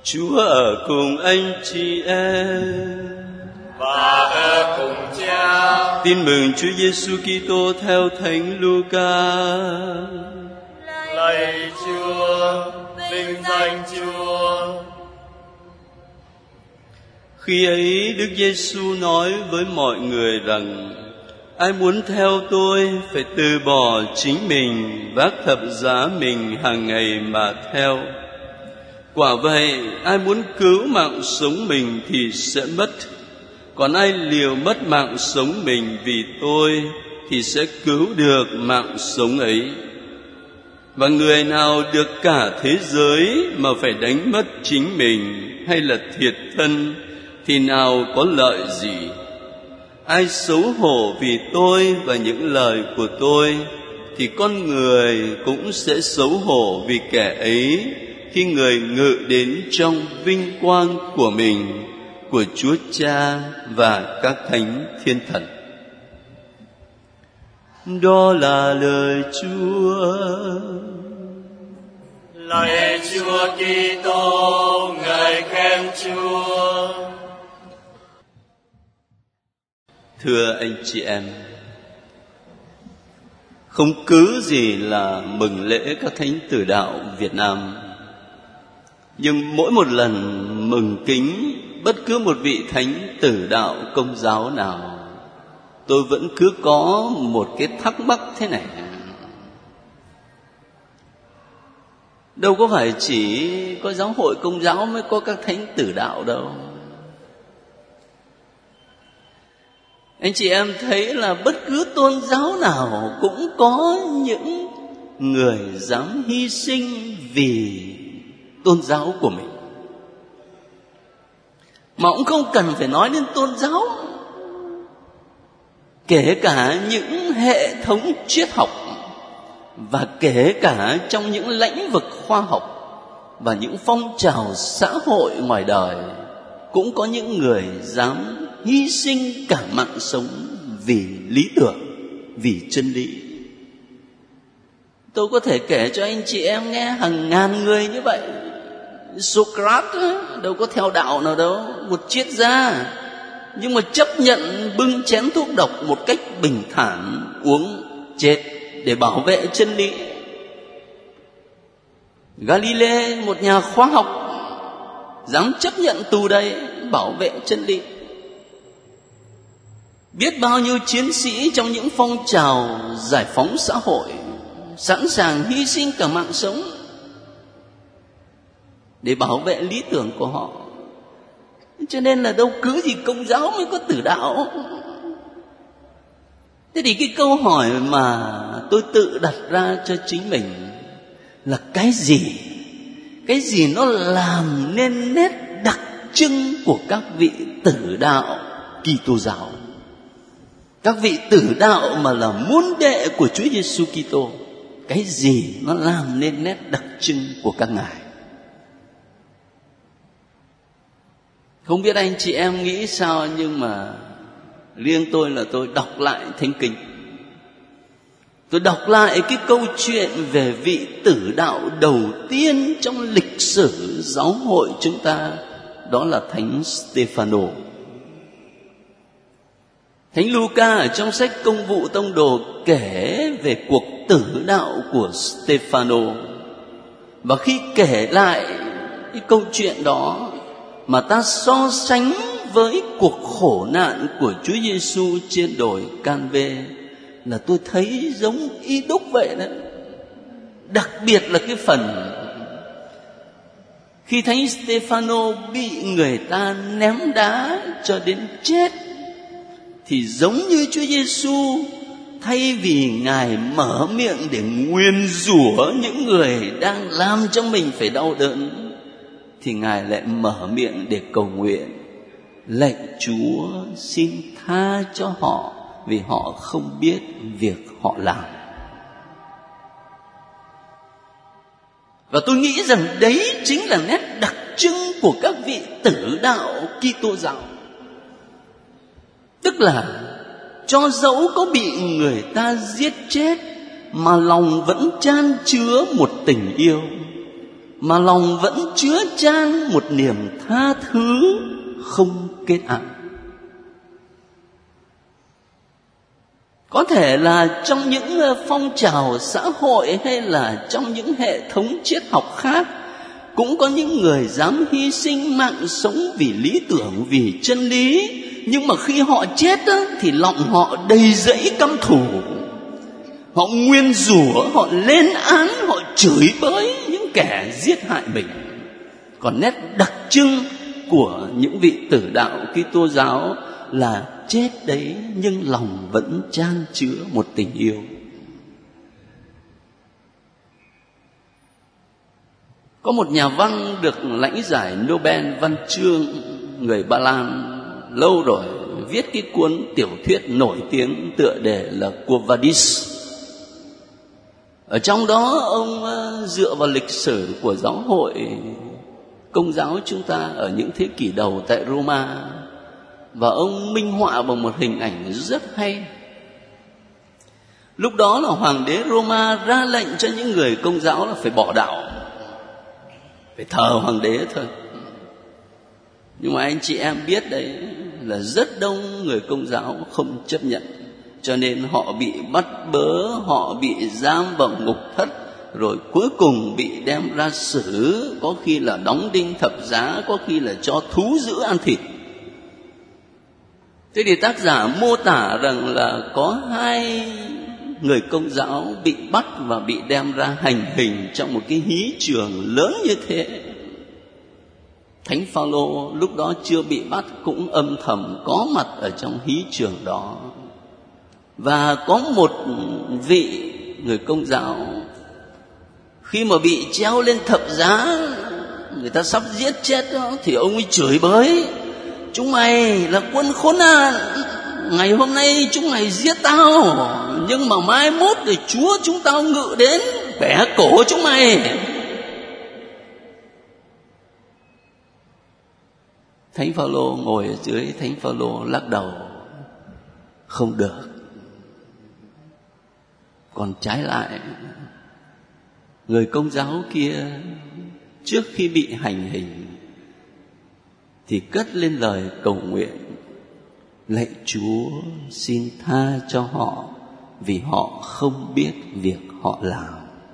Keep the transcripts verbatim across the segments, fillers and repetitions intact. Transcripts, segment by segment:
Chúa ở cùng anh chị em và ở cùng Cha. Tin mừng Chúa Giêsu Kitô theo Thánh Luca. Lạy Chúa, vinh danh Chúa. Khi ấy Đức Giêsu nói với mọi người rằng: ai muốn theo tôi phải từ bỏ chính mình, vác thập giá mình hàng ngày mà theo. Quả vậy, ai muốn cứu mạng sống mình thì sẽ mất, còn ai liều mất mạng sống mình vì tôi thì sẽ cứu được mạng sống ấy. Và người nào được cả thế giới mà phải đánh mất chính mình hay là thiệt thân thì nào có lợi gì? Ai xấu hổ vì tôi và những lời của tôi thì con người cũng sẽ xấu hổ vì kẻ ấy khi người ngự đến trong vinh quang của mình, của Chúa Cha và các thánh thiên thần. Đó là lời Chúa. Lạy Chúa Kitô, ngợi khen Chúa. Thưa anh chị em, không cứ gì là mừng lễ các thánh tử đạo Việt Nam, nhưng mỗi một lần mừng kính bất cứ một vị thánh tử đạo Công giáo nào, tôi vẫn cứ có một cái thắc mắc thế này: đâu có phải chỉ có giáo hội Công giáo mới có các thánh tử đạo đâu. Anh chị em thấy là bất cứ tôn giáo nào cũng có những người dám hy sinh vì tôn giáo của mình, mà cũng không cần phải nói đến tôn giáo. Kể cả những hệ thống triết học, và kể cả trong những lĩnh vực khoa học và những phong trào xã hội ngoài đời, cũng có những người dám hy sinh cả mạng sống vì lý tưởng, vì chân lý. Tôi có thể kể cho anh chị em nghe hàng ngàn người như vậy. Socrates đâu có theo đạo nào đâu, một triết gia, nhưng mà chấp nhận bưng chén thuốc độc một cách bình thản uống chết để bảo vệ chân lý. Galilei, một nhà khoa học, dám chấp nhận tù đầy bảo vệ chân lý. Biết bao nhiêu chiến sĩ trong những phong trào giải phóng xã hội sẵn sàng hy sinh cả mạng sống để bảo vệ lý tưởng của họ. Cho nên là đâu cứ gì Công giáo mới có tử đạo. Thế thì cái câu hỏi mà tôi tự đặt ra cho chính mình là cái gì? Cái gì nó làm nên nét đặc trưng của các vị tử đạo Kitô giáo? Các vị tử đạo mà là môn đệ của Chúa Giêsu Kitô, cái gì nó làm nên nét đặc trưng của các ngài? Không biết anh chị em nghĩ sao, nhưng mà riêng tôi là tôi đọc lại Thánh Kinh. Tôi đọc lại cái câu chuyện về vị tử đạo đầu tiên trong lịch sử giáo hội chúng ta, đó là Thánh Stê-phan-nô. Thánh Luca ở trong sách Công vụ Tông đồ kể về cuộc tử đạo của Stê-phan-nô. Và khi kể lại cái câu chuyện đó mà ta so sánh với cuộc khổ nạn của Chúa Giêsu trên đồi Can-vê, là tôi thấy giống y đúc vậy đó. Đặc biệt là cái phần khi Thánh Stê-phan-nô bị người ta ném đá cho đến chết, thì giống như Chúa Giêsu, thay vì ngài mở miệng để nguyền rủa những người đang làm cho mình phải đau đớn, thì ngài lại mở miệng để cầu nguyện: lạy Chúa, xin tha cho họ vì họ không biết việc họ làm. Và tôi nghĩ rằng đấy chính là nét đặc trưng của các vị tử đạo Kitô giáo. Tức là cho dẫu có bị người ta giết chết mà lòng vẫn chan chứa một tình yêu, mà lòng vẫn chứa chan một niềm tha thứ không kết án. Có thể là trong những phong trào xã hội hay là trong những hệ thống triết học khác, cũng có những người dám hy sinh mạng sống vì lý tưởng, vì chân lý. Nhưng mà khi họ chết á, thì lòng họ đầy dẫy căm thù. Họ nguyên rủa, họ lên án, họ chửi bới những kẻ giết hại mình. Còn nét đặc trưng của những vị tử đạo Kitô giáo là chết đấy nhưng lòng vẫn chan chứa một tình yêu. Có một nhà văn được lãnh giải Nobel văn chương người Ba Lan lâu rồi, viết cái cuốn tiểu thuyết nổi tiếng tựa đề là Quo Vadis. Ở trong đó ông dựa vào lịch sử của giáo hội Công giáo chúng ta ở những thế kỷ đầu tại Roma, và ông minh họa bằng một hình ảnh rất hay. Lúc đó là hoàng đế Roma ra lệnh cho những người Công giáo là phải bỏ đạo, phải thờ hoàng đế thôi. Nhưng mà anh chị em biết đấy, là rất đông người Công giáo không chấp nhận, cho nên họ bị bắt bớ, họ bị giam vào ngục thất, rồi cuối cùng bị đem ra xử, có khi là đóng đinh thập giá, có khi là cho thú dữ ăn thịt. Thế thì tác giả mô tả rằng là có hai người Công giáo bị bắt và bị đem ra hành hình trong một cái hí trường lớn như thế. Thánh Phaolô lúc đó chưa bị bắt cũng âm thầm có mặt ở trong hí trường đó. Và có một vị người Công giáo, khi mà bị treo lên thập giá, người ta sắp giết chết đó, thì ông ấy chửi bới: chúng mày là quân khốn nạn, ngày hôm nay chúng mày giết tao, nhưng mà mai mốt thì Chúa chúng tao ngự đến bẻ cổ chúng mày. Thánh Phaolô ngồi ở dưới, Thánh Phaolô lắc đầu: không được. Còn trái lại, người Công giáo kia trước khi bị hành hình thì cất lên lời cầu nguyện: lạy Chúa, xin tha cho họ vì họ không biết việc họ làm.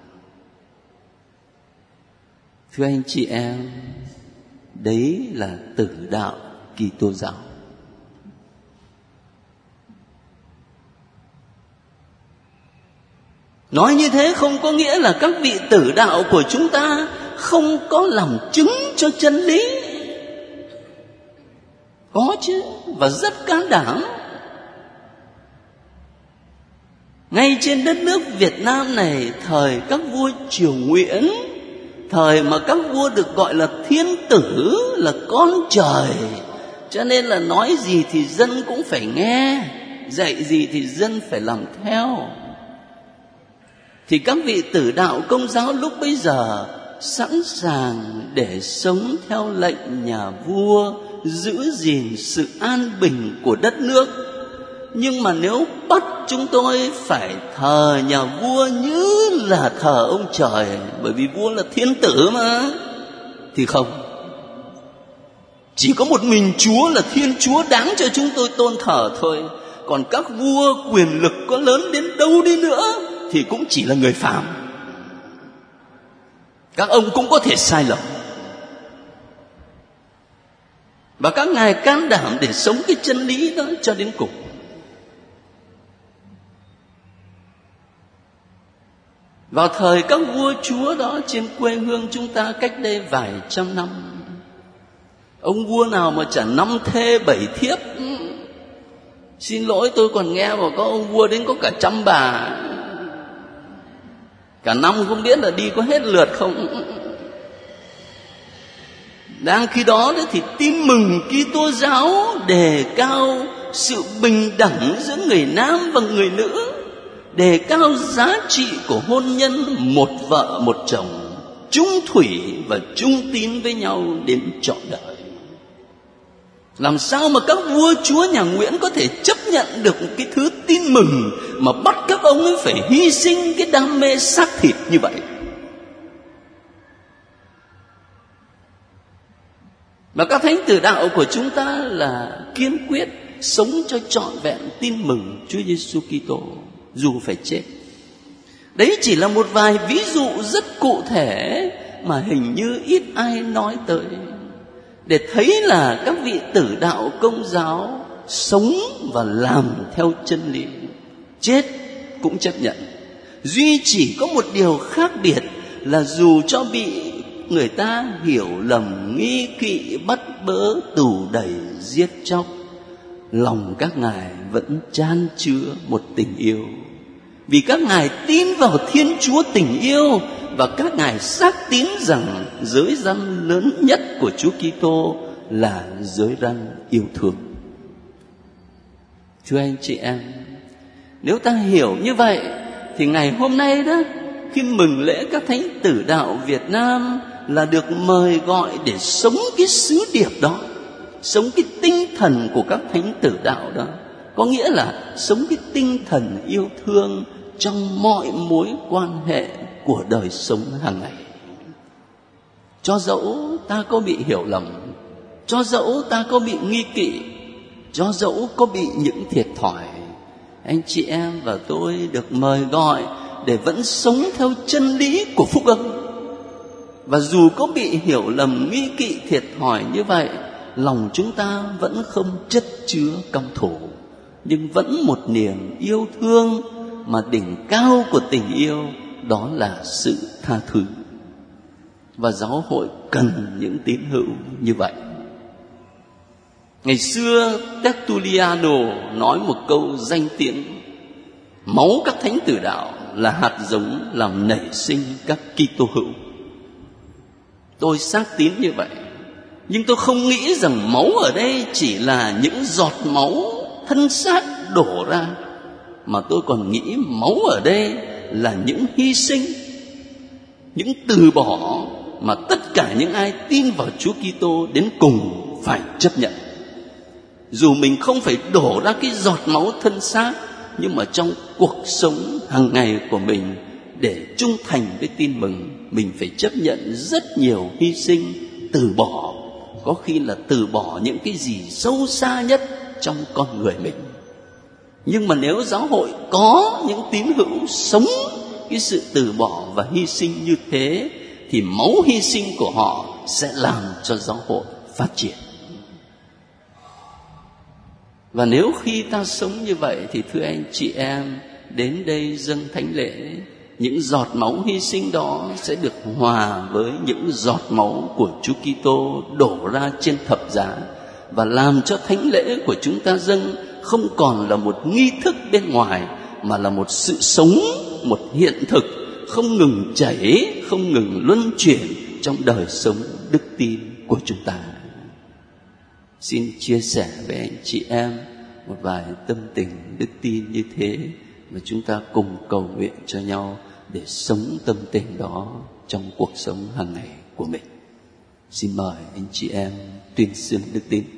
Thưa anh chị em, đấy là tử đạo Kitô giáo. Nói như thế không có nghĩa là các vị tử đạo của chúng ta không có làm chứng cho chân lý. Có chứ, và rất can đảm. Ngay trên đất nước Việt Nam này, thời các vua Triều Nguyễn, thời mà các vua được gọi là thiên tử, là con trời, cho nên là nói gì thì dân cũng phải nghe, dạy gì thì dân phải làm theo. Thì các vị tử đạo Công giáo lúc bấy giờ sẵn sàng để sống theo lệnh nhà vua, giữ gìn sự an bình của đất nước. Nhưng mà nếu bắt chúng tôi phải thờ nhà vua như là thờ ông trời, bởi vì vua là thiên tử mà, thì không. Chỉ có một mình Chúa là Thiên Chúa đáng cho chúng tôi tôn thờ thôi. Còn các vua quyền lực có lớn đến đâu đi nữa thì cũng chỉ là người phàm. Các ông cũng có thể sai lầm. Và các ngài can đảm để sống cái chân lý đó cho đến cùng. Vào thời các vua chúa đó trên quê hương chúng ta cách đây vài trăm năm, ông vua nào mà chả năm thê bảy thiếp. Xin lỗi, tôi còn nghe vào có ông vua đến có cả trăm bà, cả năm không biết là đi có hết lượt không. Đang khi đó thì tin mừng Kitô giáo đề cao sự bình đẳng giữa người nam và người nữ, đề cao giá trị của hôn nhân một vợ một chồng, chung thủy và chung tín với nhau đến trọn đời. Làm sao mà các vua chúa nhà Nguyễn có thể chấp nhận được cái thứ tin mừng mà bắt các ông ấy phải hy sinh cái đam mê xác thịt như vậy? Và các thánh tử đạo của chúng ta là kiên quyết sống cho trọn vẹn tin mừng Chúa Giêsu Kitô dù phải chết. Đấy chỉ là một vài ví dụ rất cụ thể mà hình như ít ai nói tới, để thấy là các vị tử đạo Công giáo sống và làm theo chân lý, chết cũng chấp nhận. Duy chỉ có một điều khác biệt là dù cho bị người ta hiểu lầm, nghi kỵ, bắt bớ, tù đày, giết chóc, lòng các ngài vẫn chan chứa một tình yêu. Vì các ngài tin vào Thiên Chúa tình yêu, và các ngài xác tín rằng giới răn lớn nhất của Chúa Kitô là giới răn yêu thương. Thưa anh chị em, nếu ta hiểu như vậy thì ngày hôm nay đó, khi mừng lễ các thánh tử đạo Việt Nam là được mời gọi để sống cái sứ điệp đó, sống cái tinh thần của các thánh tử đạo đó, có nghĩa là sống cái tinh thần yêu thương trong mọi mối quan hệ của đời sống hàng ngày. Cho dẫu ta có bị hiểu lầm, cho dẫu ta có bị nghi kỵ, cho dẫu có bị những thiệt thòi, anh chị em và tôi được mời gọi để vẫn sống theo chân lý của phúc âm. Và dù có bị hiểu lầm, nghi kỵ, thiệt thòi như vậy, lòng chúng ta vẫn không chất chứa căm thù, nhưng vẫn một niềm yêu thương, mà đỉnh cao của tình yêu đó là sự tha thứ. Và giáo hội cần những tín hữu như vậy. Ngày xưa Tertulliano nói một câu danh tiếng: máu các thánh tử đạo là hạt giống làm nảy sinh các Kitô hữu. Tôi xác tín như vậy, nhưng tôi không nghĩ rằng máu ở đây chỉ là những giọt máu thân xác đổ ra, mà tôi còn nghĩ máu ở đây là những hy sinh, những từ bỏ mà tất cả những ai tin vào Chúa Kitô đến cùng phải chấp nhận. Dù mình không phải đổ ra cái giọt máu thân xác, nhưng mà trong cuộc sống hàng ngày của mình, để trung thành với tin mừng, mình phải chấp nhận rất nhiều hy sinh, từ bỏ, có khi là từ bỏ những cái gì sâu xa nhất trong con người mình. Nhưng mà nếu giáo hội có những tín hữu sống cái sự từ bỏ và hy sinh như thế, thì máu hy sinh của họ sẽ làm cho giáo hội phát triển. Và nếu khi ta sống như vậy thì thưa anh chị em, đến đây dâng thánh lễ, những giọt máu hy sinh đó sẽ được hòa với những giọt máu của Chúa Kitô đổ ra trên thập giá, và làm cho thánh lễ của chúng ta dâng không còn là một nghi thức bên ngoài, mà là một sự sống, một hiện thực không ngừng chảy, không ngừng luân chuyển trong đời sống đức tin của chúng ta. Xin chia sẻ với anh chị em một vài tâm tình đức tin như thế, và chúng ta cùng cầu nguyện cho nhau để sống tâm tình đó trong cuộc sống hàng ngày của mình. Xin mời anh chị em tuyên xưng đức tin.